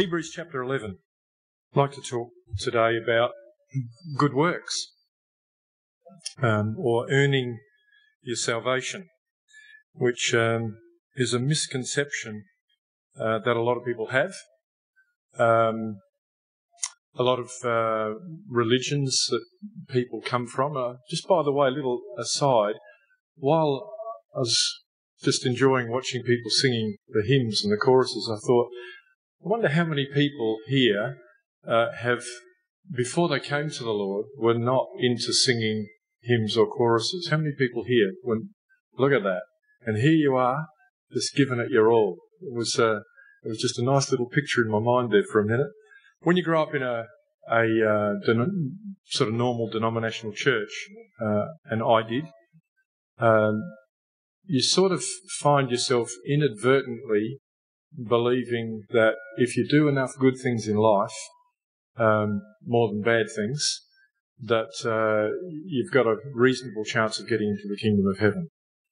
Hebrews chapter 11. I'd like to talk today about good works, or earning your salvation, which is a misconception that a lot of people have. A lot of religions that people come from. Just by the way, a little aside, while I was just enjoying watching people singing the hymns and the choruses, I thought, I wonder how many people here have, before they came to the Lord, were not into singing hymns or choruses. How many people here? Look at that. And here you are, just giving it your all. It was just a nice little picture in my mind there for a minute. When you grow up in a sort of normal denominational church, and I did, you sort of find yourself inadvertently believing that if you do enough good things in life, more than bad things, that you've got a reasonable chance of getting into the kingdom of heaven.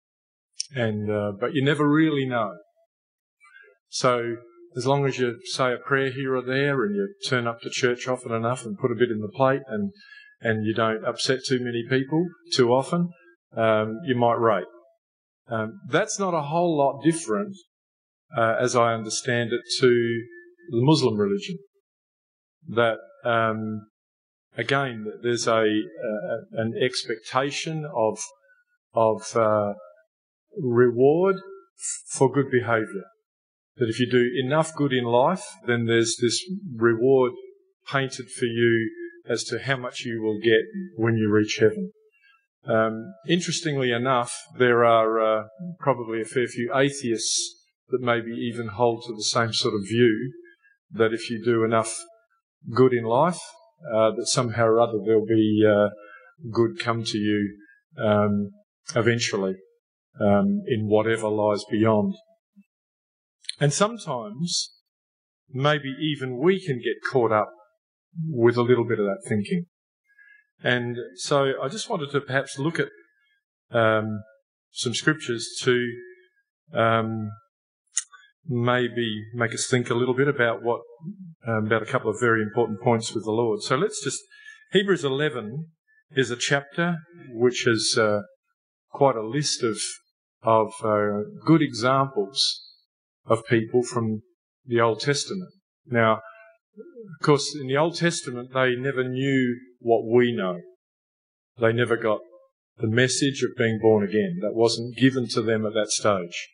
But you never really know. So as long as you say a prayer here or there and you turn up to church often enough and put a bit in the plate and you don't upset too many people too often, you might rate. That's not a whole lot different, as I understand it, to the Muslim religion. That, again, there's an expectation of reward for good behaviour. That if you do enough good in life, then there's this reward painted for you as to how much you will get when you reach heaven. Interestingly enough, there are probably a fair few atheists that maybe even hold to the same sort of view, that if you do enough good in life, that somehow or other there'll be good come to you eventually, in whatever lies beyond. And sometimes, maybe even we can get caught up with a little bit of that thinking. And so I just wanted to perhaps look at some scriptures to maybe make us think a little bit about about a couple of very important points with the Lord. So Hebrews 11 is a chapter which has quite a list of good examples of people from the Old Testament. Now, of course, in the Old Testament, they never knew what we know. They never got the message of being born again. That wasn't given to them at that stage.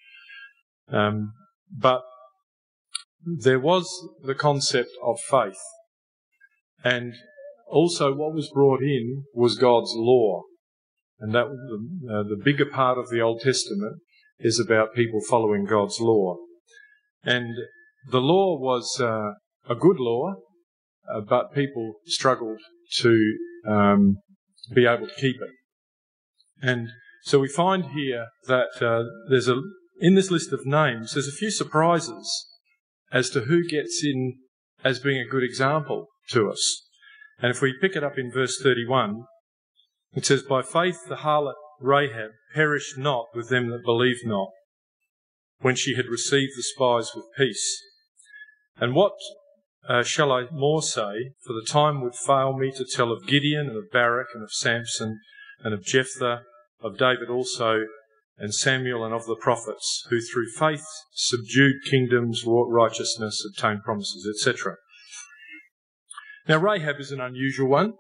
But there was the concept of faith. And also what was brought in was God's law. And that the bigger part of the Old Testament is about people following God's law. And the law was a good law, but people struggled to be able to keep it. And so we find here that in this list of names, there's a few surprises as to who gets in as being a good example to us. And if we pick it up in verse 31, it says, "By faith the harlot Rahab perished not with them that believed not, when she had received the spies with peace. And what shall I more say? For the time would fail me to tell of Gideon and of Barak and of Samson and of Jephthah, of David also, and Samuel and of the prophets, who through faith subdued kingdoms, wrought righteousness, obtained promises," etc. Now Rahab is an unusual one,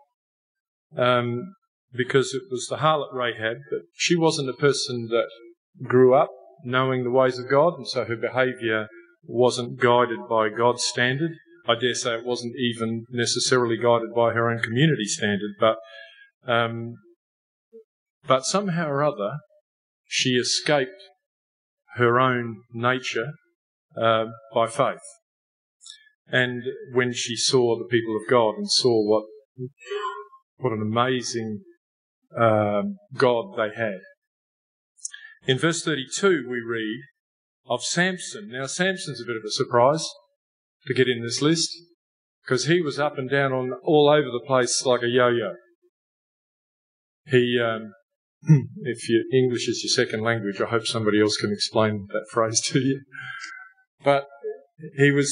because it was the harlot Rahab, but she wasn't a person that grew up knowing the ways of God, and so her behaviour wasn't guided by God's standard. I dare say it wasn't even necessarily guided by her own community standard, but somehow or other she escaped her own nature by faith. And when she saw the people of God and saw what an amazing God they had. In verse 32 we read of Samson. Now Samson's a bit of a surprise to get in this list, because he was up and down all over the place like a yo-yo. He, if your English is your second language, I hope somebody else can explain that phrase to you. But he was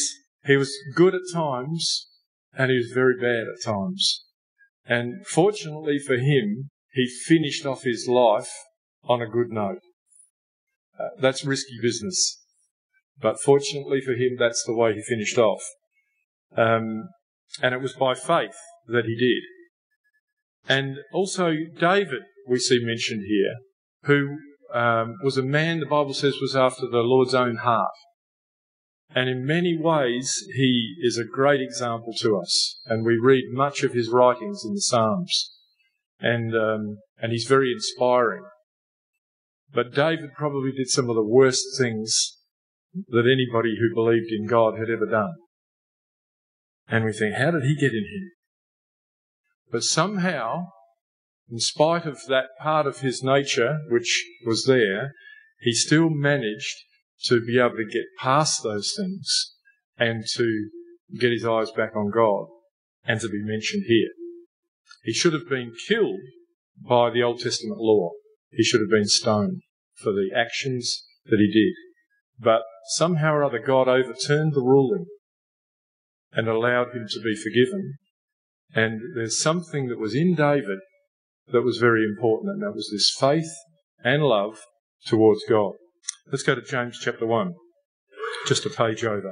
He was good at times, and he was very bad at times. And fortunately for him, he finished off his life on a good note. That's risky business. But fortunately for him, that's the way he finished off. And it was by faith that he did. And also David, we see mentioned here, who was a man, the Bible says, was after the Lord's own heart. And in many ways, he is a great example to us. And we read much of his writings in the Psalms. And he's very inspiring. But David probably did some of the worst things that anybody who believed in God had ever done. And we think, how did he get in here? But somehow, in spite of that part of his nature which was there, he still managed to be able to get past those things and to get his eyes back on God and to be mentioned here. He should have been killed by the Old Testament law. He should have been stoned for the actions that he did. But somehow or other God overturned the ruling and allowed him to be forgiven. And there's something that was in David that was very important, and that was this faith and love towards God. Let's go to James chapter 1, just a page over.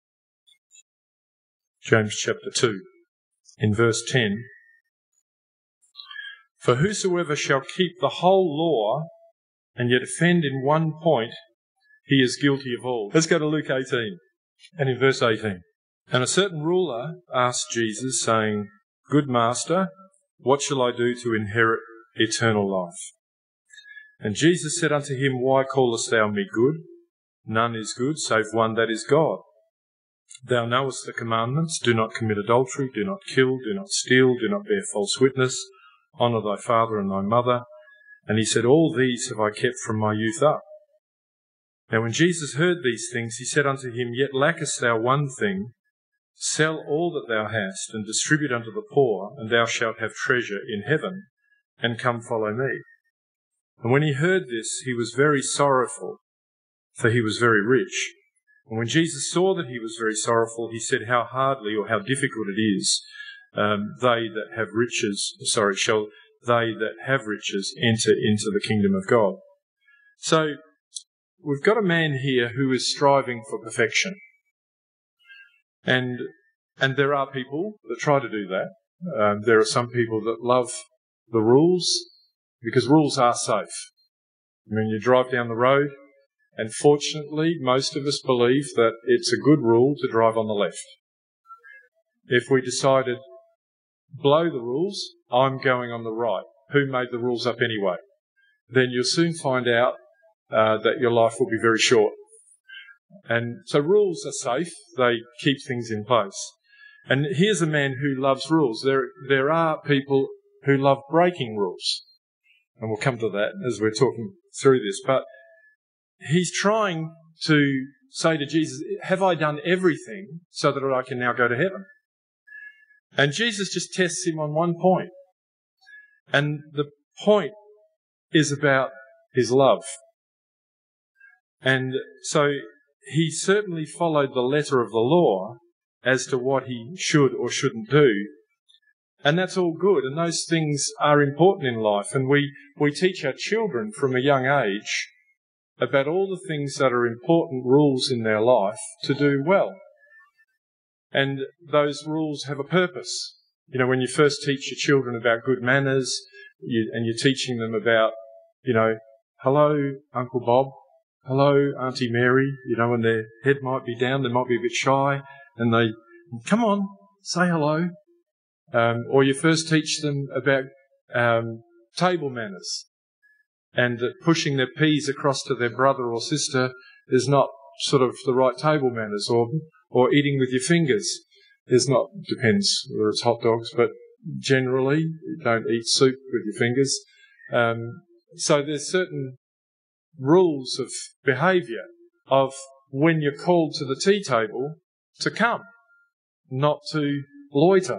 James chapter 2, in verse 10. For whosoever shall keep the whole law and yet offend in one point, he is guilty of all. Let's go to Luke 18, and in verse 18. And a certain ruler asked Jesus, saying, Good master, what shall I do to inherit eternal life? And Jesus said unto him, Why callest thou me good? None is good, save one, that is God. Thou knowest the commandments, do not commit adultery, do not kill, do not steal, do not bear false witness, honour thy father and thy mother. And he said, All these have I kept from my youth up. Now when Jesus heard these things, he said unto him, Yet lackest thou one thing. Sell all that thou hast, and distribute unto the poor, and thou shalt have treasure in heaven, and come follow me. And when he heard this, he was very sorrowful, for he was very rich. And when Jesus saw that he was very sorrowful, he said, How hardly or how difficult it is, shall they that have riches enter into the kingdom of God. So, we've got a man here who is striving for perfection. And there are people that try to do that. There are some people that love the rules because rules are safe. I mean, you drive down the road, and fortunately, most of us believe that it's a good rule to drive on the left. If we decided, blow the rules, I'm going on the right. Who made the rules up anyway? Then you'll soon find out that your life will be very short. And so rules are safe. They keep things in place. And here's a man who loves rules. There are people who love breaking rules. And we'll come to that as we're talking through this. But he's trying to say to Jesus, have I done everything so that I can now go to heaven? And Jesus just tests him on one point. And the point is about his love. And so he certainly followed the letter of the law as to what he should or shouldn't do. And that's all good, and those things are important in life. And we teach our children from a young age about all the things that are important rules in their life to do well. And those rules have a purpose. You know, when you first teach your children about good manners, and you're teaching them about, hello, Uncle Bob, hello, Auntie Mary, when their head might be down, they might be a bit shy, and they, come on, say hello. Or you first teach them about table manners, and that pushing their peas across to their brother or sister is not sort of the right table manners, or eating with your fingers is not, depends whether it's hot dogs, but generally you don't eat soup with your fingers. So there's certain rules of behaviour of when you're called to the tea table to come, not to loiter.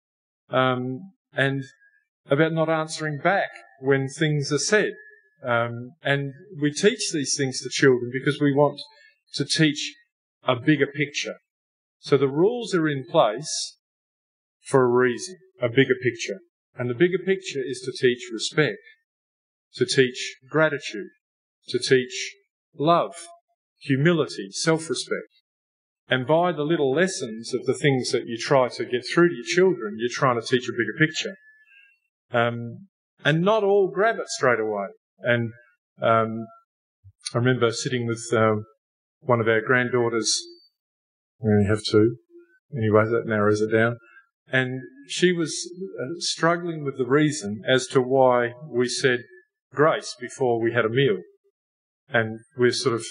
And about not answering back when things are said. And we teach these things to children because we want to teach a bigger picture. So the rules are in place for a reason, a bigger picture. And the bigger picture is to teach respect, to teach gratitude, to teach love, humility, self-respect. And by the little lessons of the things that you try to get through to your children, you're trying to teach a bigger picture. And not all grab it straight away. And I remember sitting with one of our granddaughters. We only have two. Anyway, that narrows it down. And she was struggling with the reason as to why we said grace before we had a meal. And we're sort of,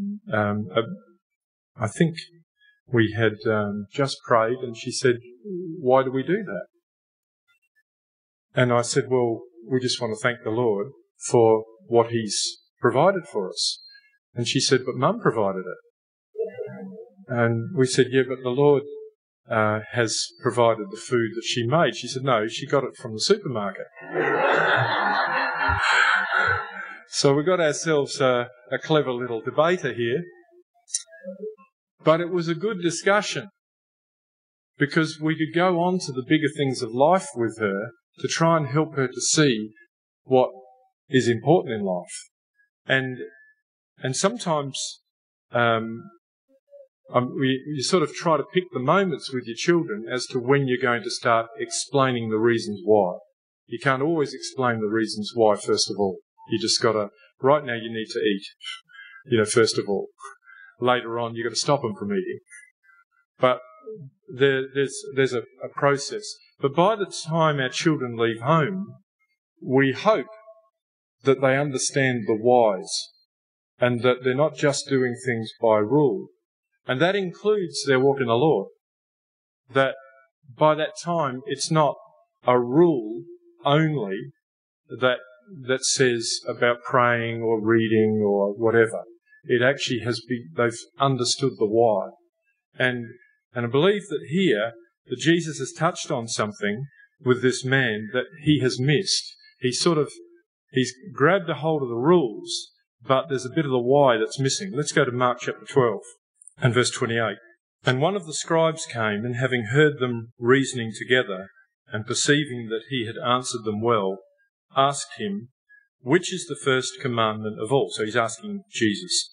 I think we had just prayed, and she said, why do we do that? And I said, well, we just want to thank the Lord for what He's provided for us. And she said, but Mum provided it. And we said, yeah, but the Lord has provided the food that she made. She said, no, she got it from the supermarket. So we got ourselves a clever little debater here. But it was a good discussion, because we could go on to the bigger things of life with her to try and help her to see what is important in life. And sometimes you sort of try to pick the moments with your children as to when you're going to start explaining the reasons why. You can't always explain the reasons why, first of all. You just got to, right now you need to eat, first of all. Later on, you've got to stop them from eating. But there's a process. But by the time our children leave home, we hope that they understand the whys and that they're not just doing things by rule. And that includes their walk in the Lord. That by that time, it's not a rule only that says about praying or reading or whatever. It actually they've understood the why. And I believe that here, that Jesus has touched on something with this man that he has missed. He's grabbed a hold of the rules, but there's a bit of the why that's missing. Let's go to Mark chapter 12 and verse 28. And one of the scribes came, and having heard them reasoning together, and perceiving that he had answered them well, asked him, which is the first commandment of all? So he's asking Jesus.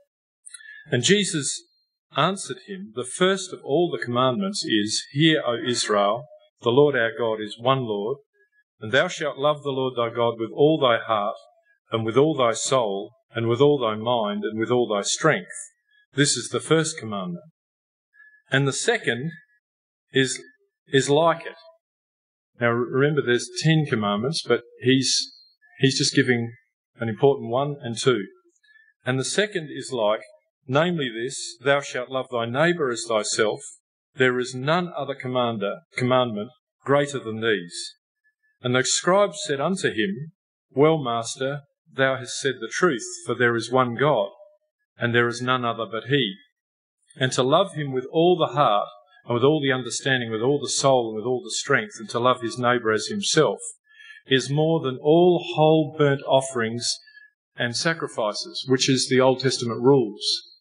And Jesus answered him, the first of all the commandments is, hear, O Israel, the Lord our God is one Lord, and thou shalt love the Lord thy God with all thy heart, and with all thy soul, and with all thy mind, and with all thy strength. This is the first commandment. And the second is like it. Now remember, there's 10 commandments, but he's just giving an important 1 and 2. And the second is like, namely this, thou shalt love thy neighbour as thyself. There is none other commandment greater than these. And the scribe said unto him, well, Master, thou hast said the truth, for there is one God, and there is none other but He. And to love Him with all the heart, and with all the understanding, with all the soul, and with all the strength, and to love his neighbour as himself, is more than all whole burnt offerings and sacrifices, which is the Old Testament rules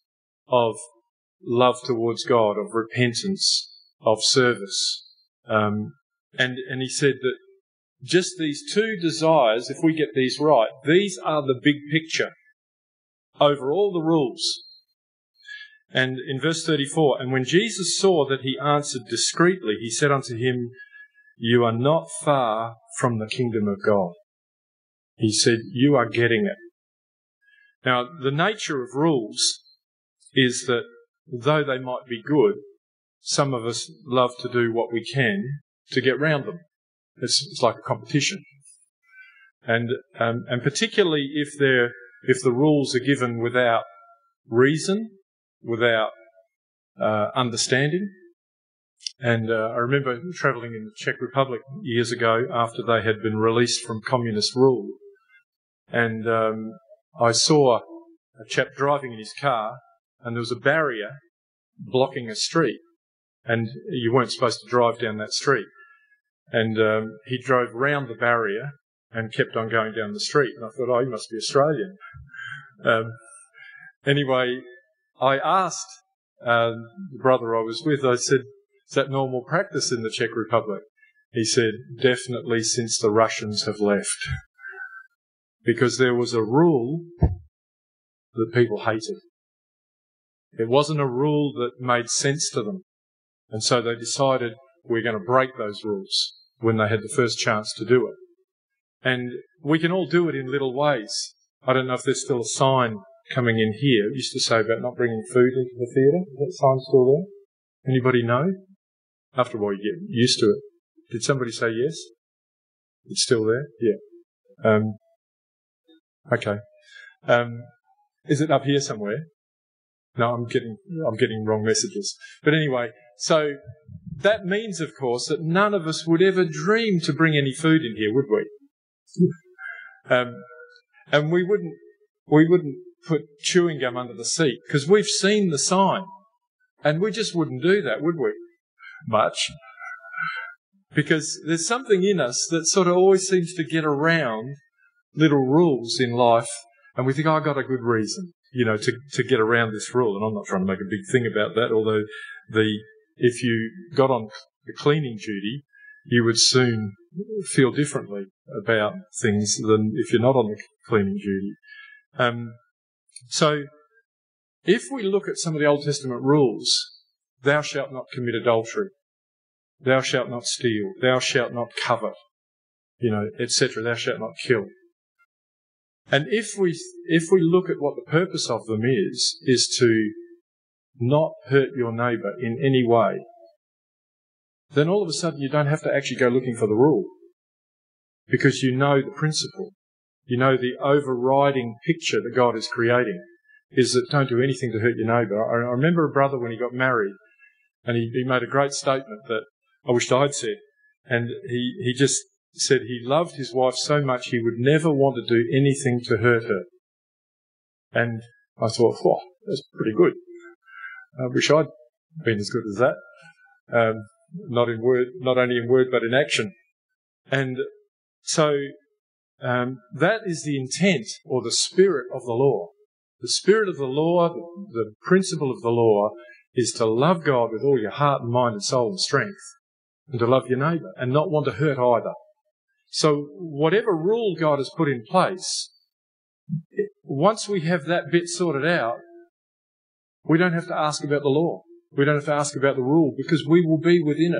of love towards God, of repentance, of service. And he said that just these 2 desires, if we get these right, these are the big picture over all the rules. And in verse 34, and when Jesus saw that he answered discreetly, he said unto him, you are not far from the kingdom of God. He said, you are getting it. Now, the nature of rules is that though they might be good, some of us love to do what we can to get round them. It's like a competition. And particularly if the rules are given without reason, without understanding. And I remember travelling in the Czech Republic years ago after they had been released from communist rule. And I saw a chap driving in his car, and there was a barrier blocking a street. And you weren't supposed to drive down that street. And he drove round the barrier and kept on going down the street. And I thought, he must be Australian. Anyway, I asked the brother I was with, I said, is that normal practice in the Czech Republic? He said, definitely since the Russians have left. Because there was a rule that people hated. It wasn't a rule that made sense to them. And so they decided we're going to break those rules when they had the first chance to do it. And we can all do it in little ways. I don't know if there's still a sign coming in here. It used to say about not bringing food into the theatre. Is that sign still there? Anybody know? After a while you get used to it. Did somebody say yes? It's still there? Yeah. Okay. Is it up here somewhere? No, I'm getting wrong messages. But anyway, so that means, of course, that none of us would ever dream to bring any food in here, would we? And we wouldn't put chewing gum under the seat because we've seen the sign, and we just wouldn't do that, would we? Much. Because there's something in us that sort of always seems to get around little rules in life, and we think, I got a good reason, to get around this rule. And I'm not trying to make a big thing about that, although if you got on the cleaning duty, you would soon feel differently about things than if you're not on the cleaning duty. So if we look at some of the Old Testament rules, thou shalt not commit adultery, thou shalt not steal, thou shalt not covet, etc., thou shalt not kill. And if we look at what the purpose of them is to not hurt your neighbour in any way, then all of a sudden you don't have to actually go looking for the rule, because you know the principle. You know the overriding picture that God is creating is that don't do anything to hurt your neighbour. I remember a brother when he got married, and he made a great statement that I wished I'd said. And he just said he loved his wife so much he would never want to do anything to hurt her. And I thought, that's pretty good. I wish I'd been as good as that. Not only in word, but in action. And so that is the intent or the spirit of the law. The spirit of the law, the principle of the law, is to love God with all your heart and mind and soul and strength, and to love your neighbour and not want to hurt either. So whatever rule God has put in place, once we have that bit sorted out, we don't have to ask about the law. We don't have to ask about the rule, because we will be within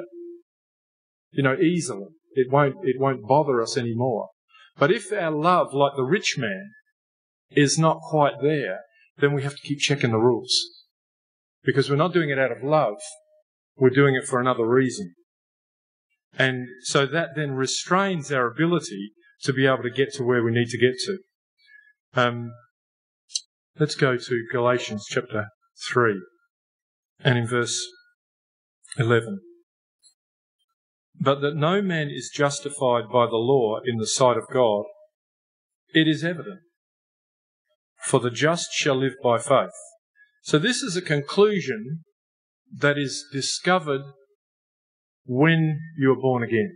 it, easily. It won't bother us anymore. But if our love, like the rich man, is not quite there, then we have to keep checking the rules. Because we're not doing it out of love, we're doing it for another reason. And so that then restrains our ability to be able to get to where we need to get to. Let's go to Galatians chapter 3, and in verse 11. But that no man is justified by the law in the sight of God, it is evident. For the just shall live by faith. So this is a conclusion that is discovered when you are born again.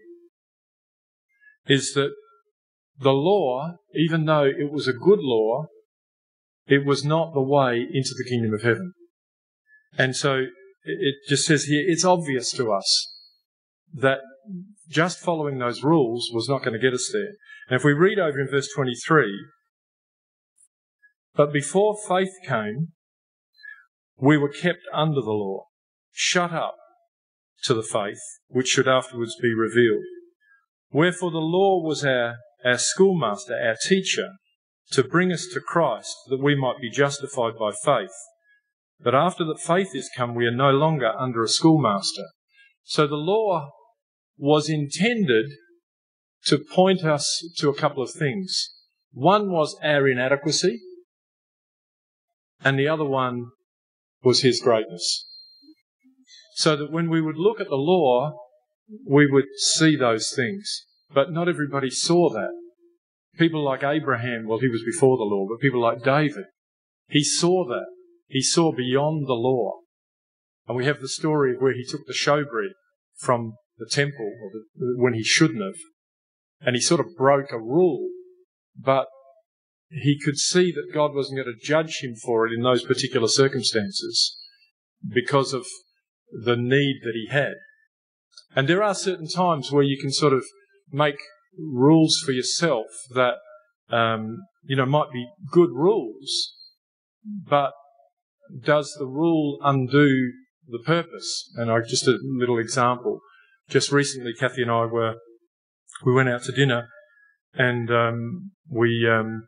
Is that the law, even though it was a good law, it was not the way into the kingdom of heaven. And so it just says here, it's obvious to us that just following those rules was not going to get us there. And if we read over in verse 23, but before faith came, we were kept under the law, shut up to the faith which should afterwards be revealed. Wherefore the law was our schoolmaster, our teacher, to bring us to Christ, that we might be justified by faith. But after that faith is come, we are no longer under a schoolmaster. So the law was intended to point us to a couple of things. One was our inadequacy, and the other one was his greatness. So that when we would look at the law, we would see those things. But not everybody saw that. People like Abraham, well, he was before the law, but people like David, he saw that. He saw beyond the law. And we have the story of where he took the showbread from the temple when he shouldn't have. And he sort of broke a rule, but he could see that God wasn't going to judge him for it in those particular circumstances. because of the need that he had. And there are certain times where you can sort of make rules for yourself that, might be good rules, but does the rule undo the purpose? And just a little example. Just recently, Kathy and I we went out to dinner, and we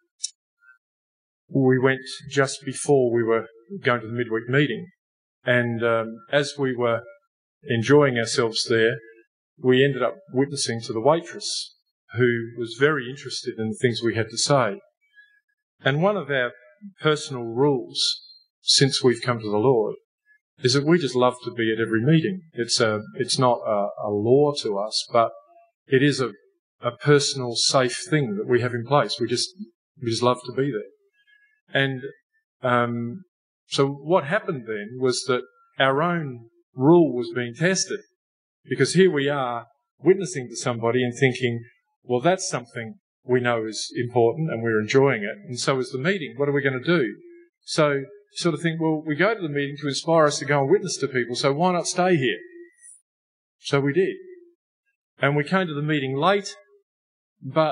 went just before we were going to the midweek meeting. And as we were enjoying ourselves there, we ended up witnessing to the waitress, who was very interested in the things we had to say. And one of our personal rules since we've come to the Lord is that we just love to be at every meeting. It's not a law to us, but it is a personal, safe thing that we have in place. We just love to be there. And so what happened then was that our own rule was being tested, because here we are witnessing to somebody and thinking, well, that's something we know is important and we're enjoying it, and so is the meeting. What are we going to do? So sort of think, well, we go to the meeting to inspire us to go and witness to people, so why not stay here? So we did. And we came to the meeting late, but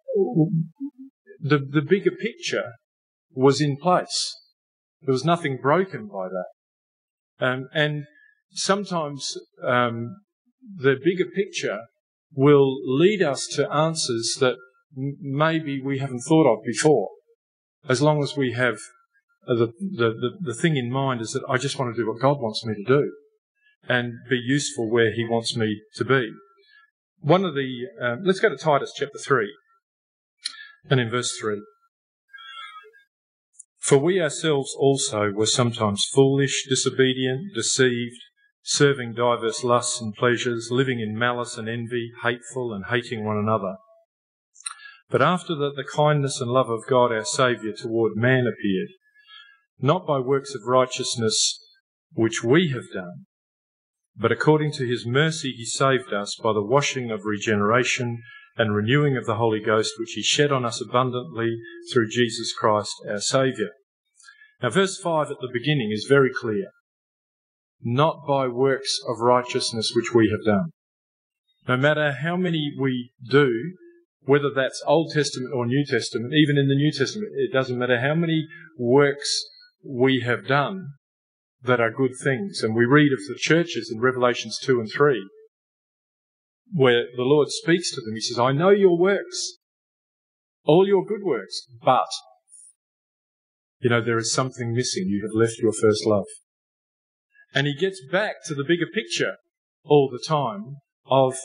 the bigger picture was in place. There was nothing broken by that. And sometimes the bigger picture will lead us to answers that maybe we haven't thought of before, as long as we have the thing in mind is that I just want to do what God wants me to do and be useful where he wants me to be. Let's go to Titus chapter 3 and in verse 3. For we ourselves also were sometimes foolish, disobedient, deceived, serving diverse lusts and pleasures, living in malice and envy, hateful and hating one another. But after that the kindness and love of God our Saviour toward man appeared, not by works of righteousness which we have done, but according to his mercy he saved us by the washing of regeneration and renewing of the Holy Ghost, which he shed on us abundantly through Jesus Christ our Saviour. Now verse 5 at the beginning is very clear. Not by works of righteousness which we have done. No matter how many we do, whether that's Old Testament or New Testament, even in the New Testament, it doesn't matter how many works we have done that are good things. And we read of the churches in Revelations 2 and 3, where the Lord speaks to them. He says, I know your works, all your good works, but, there is something missing. You have left your first love. And he gets back to the bigger picture all the time of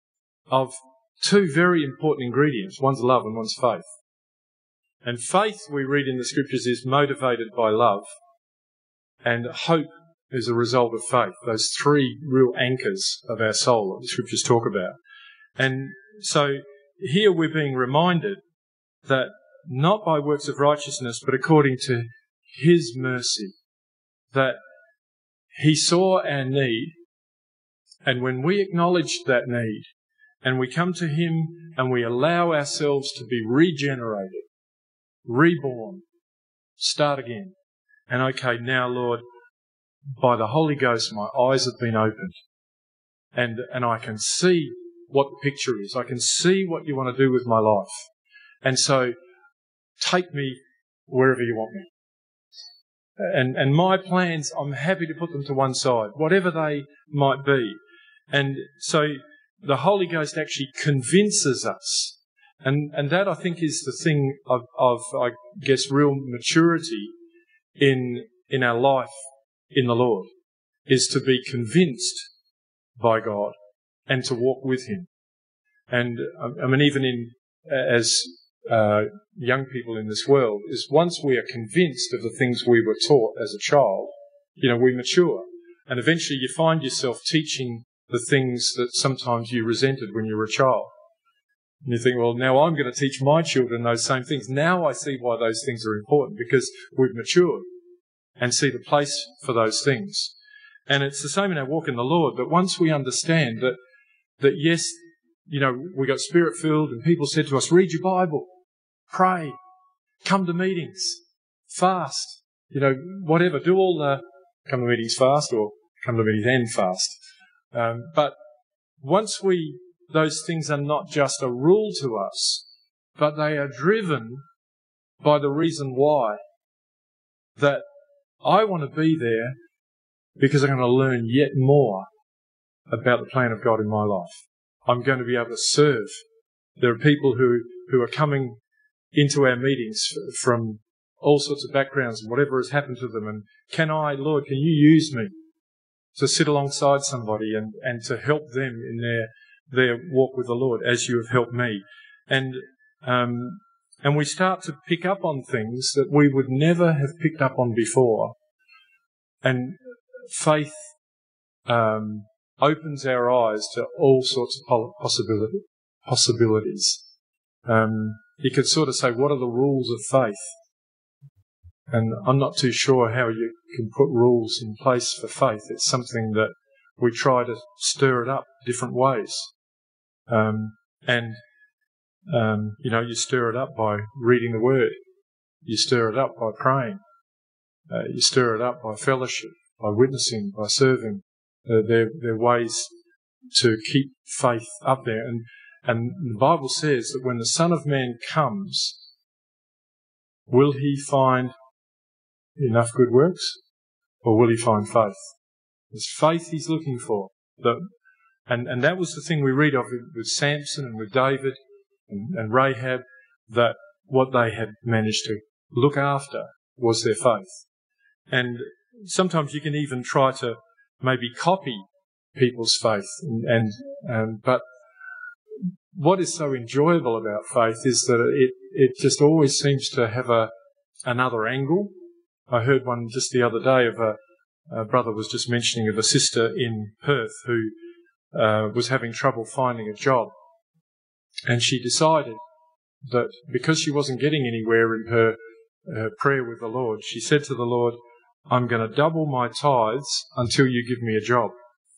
two very important ingredients. One's love and one's faith. And faith, we read in the scriptures, is motivated by love. And hope is a result of faith. Those three real anchors of our soul that the scriptures talk about. And so here we're being reminded that not by works of righteousness, but according to his mercy, that he saw our need, and when we acknowledge that need, and we come to him and we allow ourselves to be regenerated, reborn, start again. And okay, now, Lord, by the Holy Ghost, my eyes have been opened. And I can see what the picture is. I can see what you want to do with my life. And so, take me wherever you want me. And my plans, I'm happy to put them to one side, whatever they might be. And so the Holy Ghost actually convinces us. And that, I think, is the thing of I guess, real maturity in our life in the Lord, is to be convinced by God and to walk with him. And I mean, even as young people in this world, is once we are convinced of the things we were taught as a child, we mature. And eventually you find yourself teaching the things that sometimes you resented when you were a child. And you think, well, now I'm going to teach my children those same things. Now I see why those things are important, because we've matured and see the place for those things. And it's the same in our walk in the Lord, that once we understand that yes, we got Spirit-filled and people said to us, read your Bible, pray, come to meetings, fast, whatever, do all the come to meetings fast or come to meetings and fast. But once those things are not just a rule to us, but they are driven by the reason why, that I want to be there because I'm going to learn yet more about the plan of God in my life. I'm going to be able to serve. There are people who are coming into our meetings from all sorts of backgrounds and whatever has happened to them. And Lord, can you use me to sit alongside somebody and to help them in their walk with the Lord as you have helped me? And we start to pick up on things that we would never have picked up on before. And faith opens our eyes to all sorts of possibilities. You could sort of say, what are the rules of faith? And I'm not too sure how you can put rules in place for faith. It's something that we try to stir it up different ways. You stir it up by reading the Word. You stir it up by praying. You stir it up by fellowship, by witnessing, by serving. They're ways to keep faith up there. And the Bible says that when the Son of Man comes, will he find enough good works, or will he find faith? It's faith he's looking for. And that was the thing we read of with Samson and with David and Rahab, that what they had managed to look after was their faith. And sometimes you can even try to maybe copy people's faith. But what is so enjoyable about faith is that it just always seems to have another angle. I heard one just the other day of a brother was just mentioning of a sister in Perth who was having trouble finding a job. And she decided that because she wasn't getting anywhere in her prayer with the Lord, she said to the Lord, I'm going to double my tithes until you give me a job.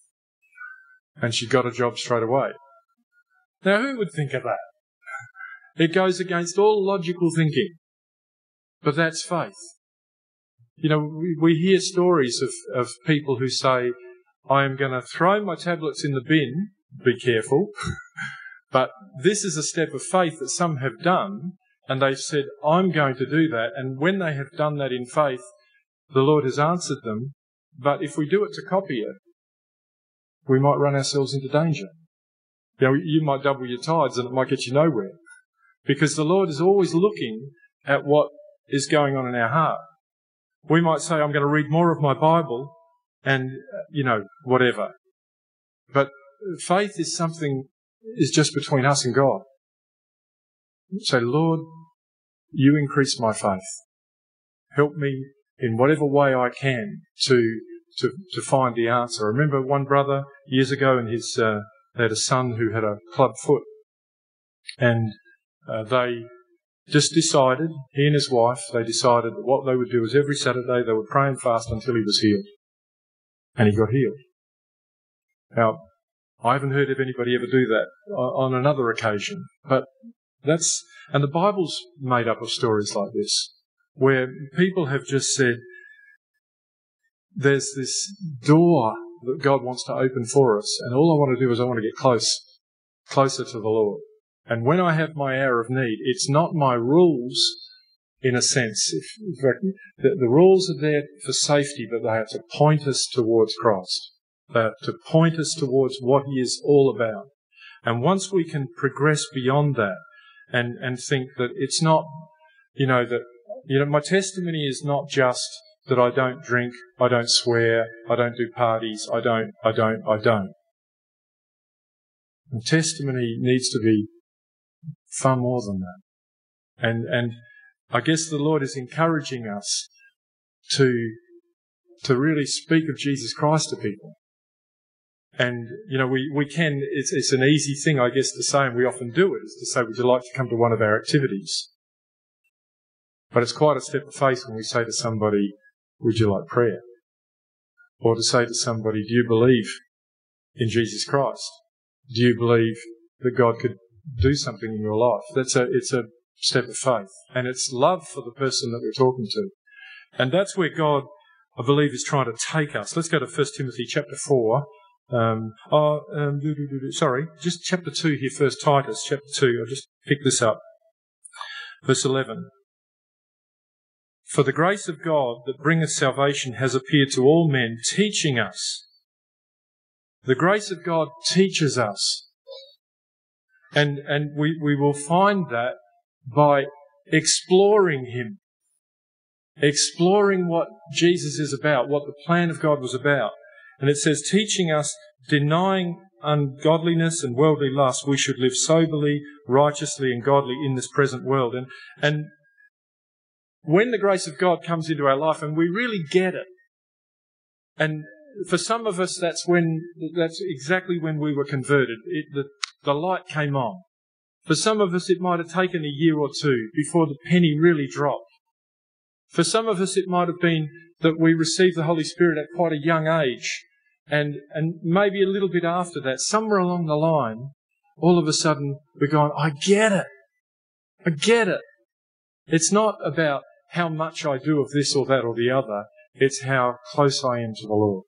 And she got a job straight away. Now, who would think of that? It goes against all logical thinking. But that's faith. You know, we hear stories of people who say, I am going to throw my tablets in the bin, be careful. But this is a step of faith that some have done, and they've said, I'm going to do that. And when they have done that in faith, the Lord has answered them. But if we do it to copy it, we might run ourselves into danger. You know, you might double your tithes and it might get you nowhere. Because the Lord is always looking at what is going on in our heart. We might say, I'm going to read more of my Bible and, whatever. But faith is something, is just between us and God. Say, Lord, you increase my faith. Help me in whatever way I can to find the answer. I remember one brother years ago, and they had a son who had a club foot, and they just decided, he and his wife, they decided that what they would do is every Saturday they would pray and fast until he was healed. And he got healed. Now, I haven't heard of anybody ever do that on another occasion, but and the Bible's made up of stories like this, where people have just said, there's this door that God wants to open for us, and all I want to do is I want to get closer to the Lord. And when I have my hour of need, it's not my rules, in a sense. The rules are there for safety, but they have to point us towards Christ. They have to point us towards what He is all about. And once we can progress beyond that and think that it's not, my testimony is not just that I don't drink, I don't swear, I don't do parties, I don't. And testimony needs to be far more than that. And I guess the Lord is encouraging us to really speak of Jesus Christ to people. And, we can, it's an easy thing, I guess, to say, and we often do it, is to say, would you like to come to one of our activities? But it's quite a step of faith when we say to somebody, would you like prayer? Or to say to somebody, do you believe in Jesus Christ? Do you believe that God could do something in your life? It's a step of faith. And it's love for the person that we're talking to. And that's where God I believe, is trying to take us. Let's go to 1 Timothy chapter 4. Just chapter 2 here first, Titus chapter 2. I'll just pick this up. Verse 11. For the grace of God that bringeth salvation has appeared to all men, teaching us. The grace of God teaches us. And we will find that by exploring Him. Exploring what Jesus is about, what the plan of God was about. And it says, teaching us, denying ungodliness and worldly lust, we should live soberly, righteously and godly in this present world. And when the grace of God comes into our life and we really get it, and for some of us that's exactly when we were converted. The light came on. For some of us it might have taken a year or two before the penny really dropped. For some of us it might have been that we received the Holy Spirit at quite a young age, and maybe a little bit after that, somewhere along the line, all of a sudden we're going, I get it. I get it. It's not about how much I do of this or that or the other. It's how close I am to the Lord.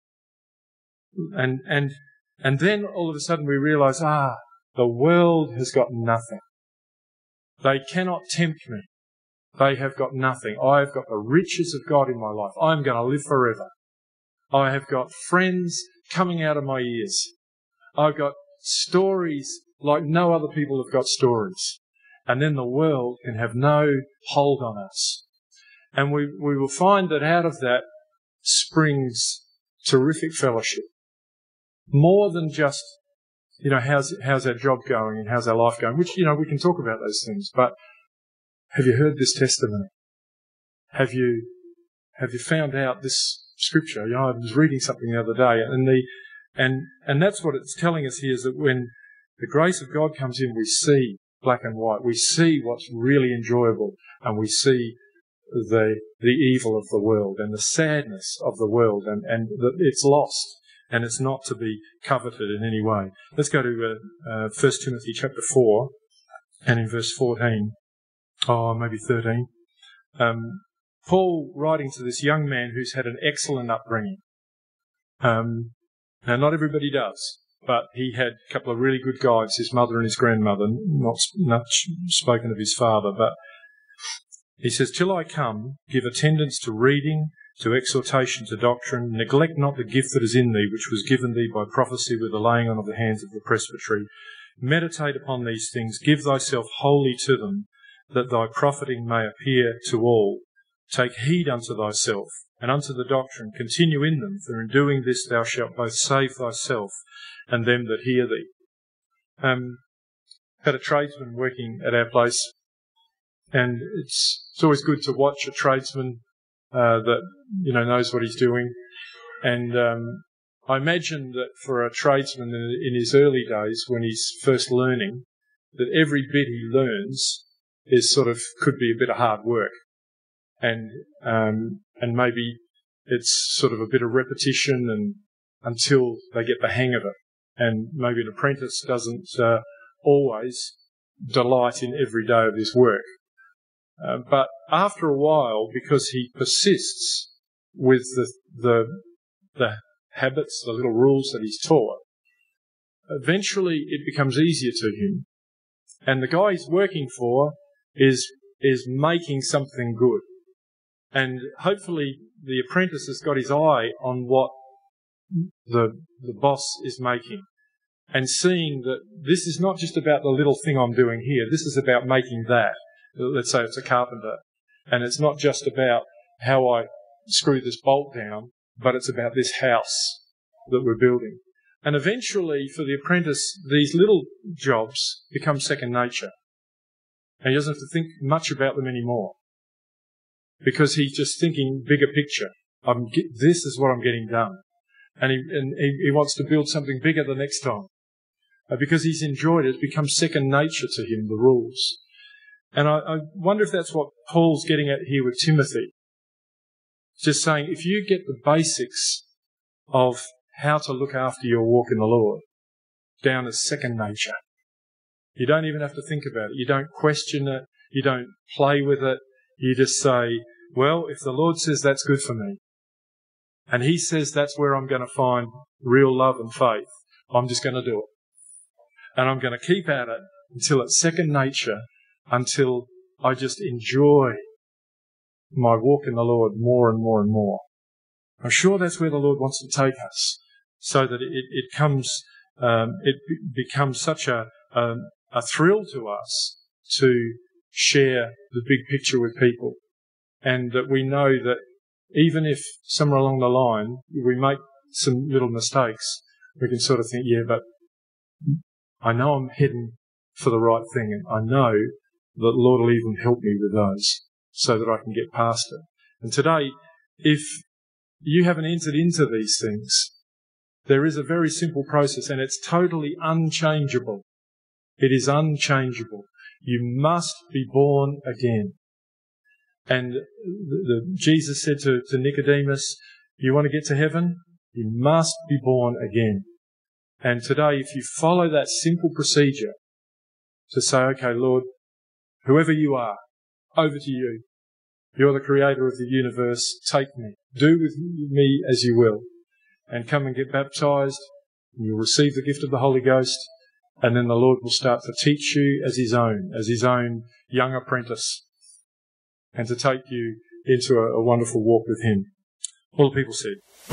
And then all of a sudden we realise, the world has got nothing. They cannot tempt me. They have got nothing. I have got the riches of God in my life. I'm going to live forever. I have got friends coming out of my ears. I've got stories like no other people have got stories. And then the world can have no hold on us. And we will find that out of that springs terrific fellowship. More than just, how's our job going and how's our life going, which, we can talk about those things. But have you heard this testimony? Have you found out this scripture? I was reading something the other day, and that's what it's telling us here, is that when the grace of God comes in, we see black and white. We see what's really enjoyable, and we see the evil of the world and the sadness of the world, and that it's lost and it's not to be coveted in any way. Let's go to 1 Timothy chapter 4, and in verse 14. Maybe 13. Paul writing to this young man who's had an excellent upbringing. Now, not everybody does, but he had a couple of really good guides, his mother and his grandmother, not much spoken of his father, but he says, till I come, give attendance to reading, to exhortation, to doctrine. Neglect not the gift that is in thee, which was given thee by prophecy with the laying on of the hands of the presbytery. Meditate upon these things, give thyself wholly to them, that thy profiting may appear to all. Take heed unto thyself, and unto the doctrine. Continue in them, for in doing this thou shalt both save thyself and them that hear thee. Had a tradesman working at our place, and it's always good to watch a tradesman that knows what he's doing. And I imagine that for a tradesman in his early days, when he's first learning, that every bit he learns is could be a bit of hard work, and maybe it's sort of a bit of repetition and until they get the hang of it. And maybe an apprentice doesn't always delight in every day of his work. But after a while, because he persists with the habits, the little rules that he's taught, eventually it becomes easier to him. And the guy he's working for is making something good. And hopefully the apprentice has got his eye on what the boss is making, and seeing that this is not just about the little thing I'm doing here. This is about making that. Let's say it's a carpenter. And it's not just about how I screw this bolt down, but it's about this house that we're building. And eventually, for the apprentice, these little jobs become second nature. And he doesn't have to think much about them anymore, because he's just thinking bigger picture. This is what I'm getting done. And he wants to build something bigger the next time. Because he's enjoyed it, it becomes second nature to him, the rules. And I wonder if that's what Paul's getting at here with Timothy. Just saying, if you get the basics of how to look after your walk in the Lord down as second nature, you don't even have to think about it. You don't question it. You don't play with it. You just say, well, if the Lord says that's good for me, and he says that's where I'm going to find real love and faith, I'm just going to do it. And I'm going to keep at it until it's second nature, until I just enjoy my walk in the Lord more and more and more. I'm sure that's where the Lord wants to take us, so that it becomes such a thrill to us to share the big picture with people, and that we know that even if somewhere along the line we make some little mistakes, we can sort of think, yeah, but I know I'm heading for the right thing, and I know that the Lord will even help me with those so that I can get past it. And today, if you haven't entered into these things, there is a very simple process, and it's totally unchangeable. It is unchangeable. You must be born again. And Jesus said to Nicodemus, you want to get to heaven? You must be born again. And today, if you follow that simple procedure to say, okay, Lord, whoever you are, over to you. You're the creator of the universe. Take me. Do with me as you will. And come and get baptized. And you'll receive the gift of the Holy Ghost. And then the Lord will start to teach you as his own young apprentice. And to take you into a wonderful walk with him. All the people said.